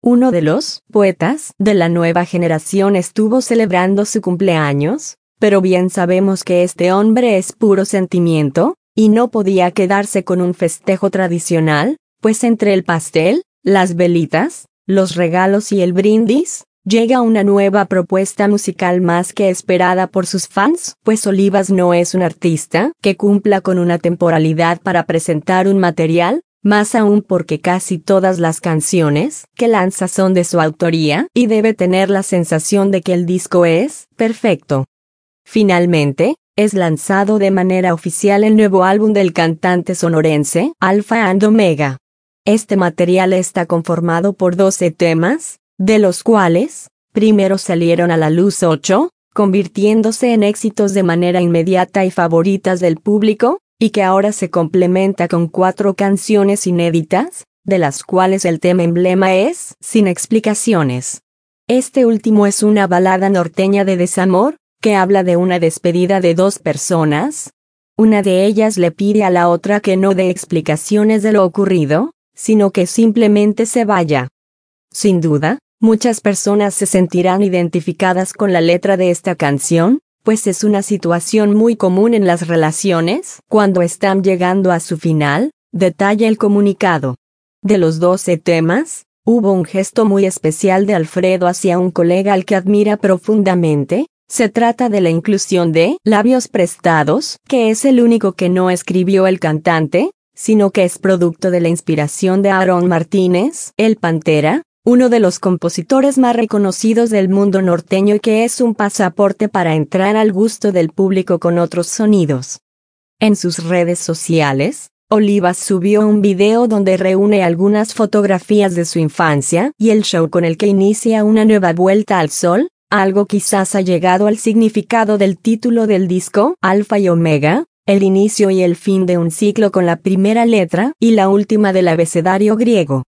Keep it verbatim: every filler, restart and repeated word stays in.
Uno de los poetas de la nueva generación estuvo celebrando su cumpleaños, pero bien sabemos que este hombre es puro sentimiento, y no podía quedarse con un festejo tradicional, pues entre el pastel, las velitas, los regalos y el brindis, llega una nueva propuesta musical más que esperada por sus fans, pues Olivas no es un artista que cumpla con una temporalidad para presentar un material, más aún porque casi todas las canciones que lanza son de su autoría y debe tener la sensación de que el disco es perfecto. Finalmente, es lanzado de manera oficial el nuevo álbum del cantante sonorense, Alfa and Omega. Este material está conformado por doce temas, de los cuales, primero salieron a la luz ocho, convirtiéndose en éxitos de manera inmediata y favoritas del público, y que ahora se complementa con cuatro canciones inéditas, de las cuales el tema emblema es Sin Explicaciones. Este último es una balada norteña de desamor, que habla de una despedida de dos personas. Una de ellas le pide a la otra que no dé explicaciones de lo ocurrido, sino que simplemente se vaya. Sin duda, muchas personas se sentirán identificadas con la letra de esta canción, pues es una situación muy común en las relaciones, cuando están llegando a su final, detalla el comunicado. De los doce temas, hubo un gesto muy especial de Alfredo hacia un colega al que admira profundamente. Se trata de la inclusión de Labios Prestados, que es el único que no escribió el cantante, sino que es producto de la inspiración de Aaron Martínez, el Pantera, uno de los compositores más reconocidos del mundo norteño y que es un pasaporte para entrar al gusto del público con otros sonidos. En sus redes sociales, Olivas subió un video donde reúne algunas fotografías de su infancia y el show con el que inicia una nueva vuelta al sol, algo quizás ha llegado al significado del título del disco, Alfa y Omega, el inicio y el fin de un ciclo con la primera letra y la última del abecedario griego.